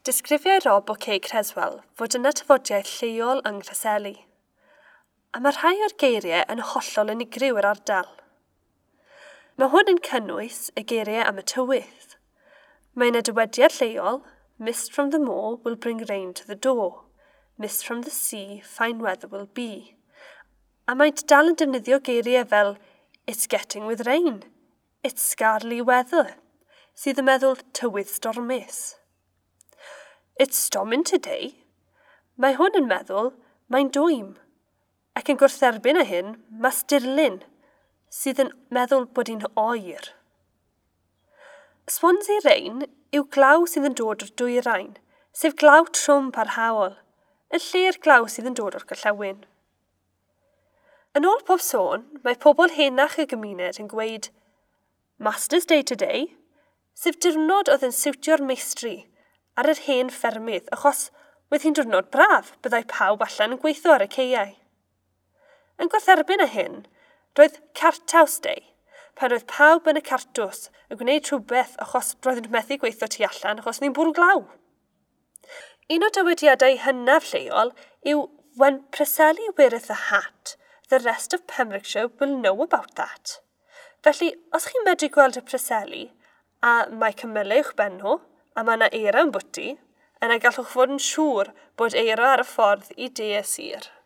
Disgrifiau Rob o Kay Creswell fod yna tafodiaeth lleol yng Nghreseli, a mae rhai o'r geiriau yn hollol unigryw yr ardal. Mae hwn yn cynnwys y geiriau am y tywydd. Mae'n dywediad lleol, mist from the moor will bring rain to the door, mist from the sea fine weather will be. A mae'n dal yn defnyddio geiriau fel it's getting with rain, it's scarly weather, sydd yn meddwl tywydd stormus. It's storming today. Mae hwn yn meddwl mae'n dwym, ac yn gwrtherbyn â hyn mae stirlun, sydd yn meddwl bod hi'n oer. Swansea rain yw glaw sydd yn dod o'r dwyrain, sef glaw trwm parhaol, yn lle'r glaw sydd yn dod o'r gorllewin. Yn ôl pob sôn, mae pobl henach y gymuned yn gweud Masters Day today, sef diwrnod oedd yn siwtio'r meistri ar yr hen ffermydd achos wedd hi'n diwrnod braf byddai pawb allan yn gweithio ar y ceiau. Yn gwrtherbyn â hyn, roedd Carthouse Day, pan roedd pawb yn y cartws yn gwneud rhywbeth achos roedd yn methu gweithio tu allan achos ni'n bwrw glaw. Un o dywediadau hynaf lleol yw When Preseli weareth a hat, the rest of Pembrokeshire will know about that. Felly, os chi'n medru gweld y Preseli, a mae cymylau uwch ben nhw, a mae yna eira yn bwti, yna gallwch fod yn siŵr bod eira ar y ffordd i de y sir.